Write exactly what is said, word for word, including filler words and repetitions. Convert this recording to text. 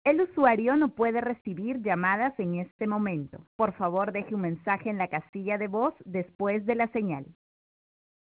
El usuario no puede recibir llamadas en este momento. Por favor, deje un mensaje en la casilla de voz después de la señal.